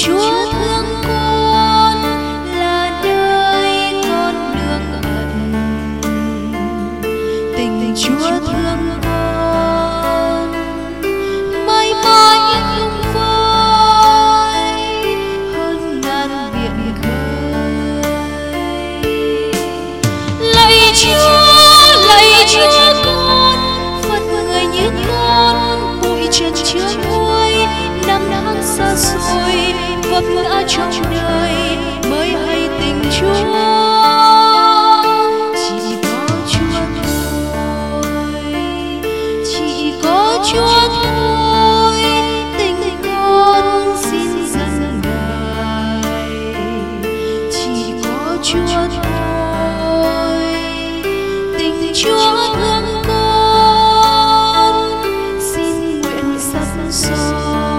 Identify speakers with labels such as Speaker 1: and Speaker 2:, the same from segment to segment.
Speaker 1: Chúa thương con là nơi con được ẩn. Tình Chúa thương con mãi mãi không phai hơn ngàn biển khơi. Lạy Chúa con phận người như con, bụi trần chưa nguôi, năm tháng xa xôi vấp ngã trong đời mới hay tình Chúa. Chỉ có Chúa thôi, chỉ có Chúa thôi, tình con xin dâng Ngài. Chỉ có Chúa thôi, tình Chúa thương con xin nguyện sắp son.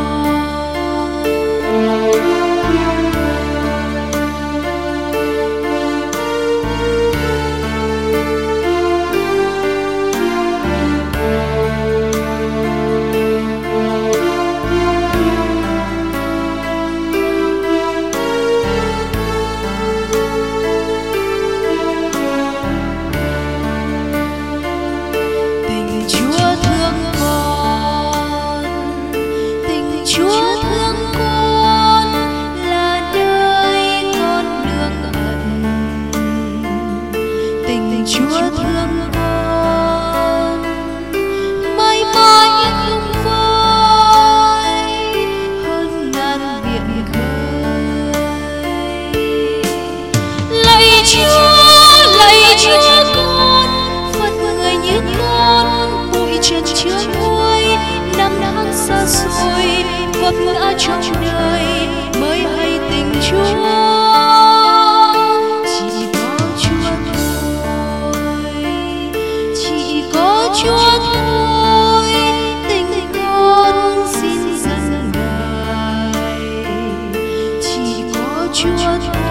Speaker 1: Chúa thương con là nơi con được ẩn. Tình Chúa thương con mãi mãi không phai hơn ngàn biển khơi. Lạy Chúa con phận người như con, bụi trần chưa nguôi, năm tháng xa xôi vấp ngã trong đời mới hay tình Chúa. Chỉ có Chúa thôi, chỉ có Chúa thôi, tình con xin dâng Ngài. Chỉ có Chúa thôi.